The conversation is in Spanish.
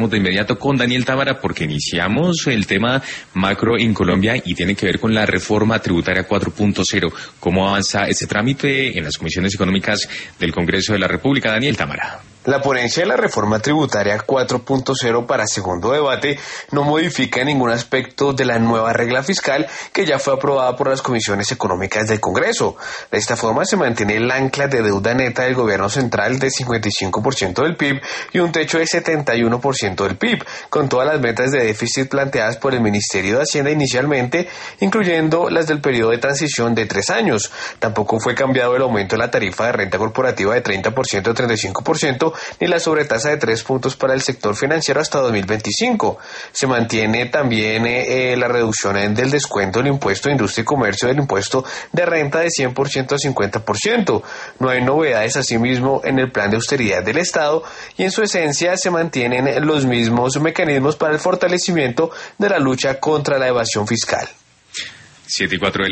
De inmediato con Daniel Támara porque iniciamos el tema macro en Colombia y tiene que ver con la reforma tributaria 4.0. ¿Cómo avanza ese trámite en las comisiones económicas del Congreso de la República? Daniel Támara. La ponencia de la reforma tributaria 4.0 para segundo debate no modifica ningún aspecto de la nueva regla fiscal que ya fue aprobada por las comisiones económicas del Congreso. De esta forma se mantiene el ancla de deuda neta del gobierno central de 55% del PIB y un techo de 71% del PIB, con todas las metas de déficit planteadas por el Ministerio de Hacienda inicialmente, incluyendo las del periodo de transición de 3 años. Tampoco fue cambiado el aumento de la tarifa de renta corporativa de 30% a 35%, ni la sobretasa de 3 puntos para el sector financiero hasta 2025. Se mantiene también la reducción del descuento del impuesto de industria y comercio del impuesto de renta de 100% a 50%. No hay novedades asimismo en el plan de austeridad del Estado y en su esencia se mantienen los mismos mecanismos para el fortalecimiento de la lucha contra la evasión fiscal. 7:04 de la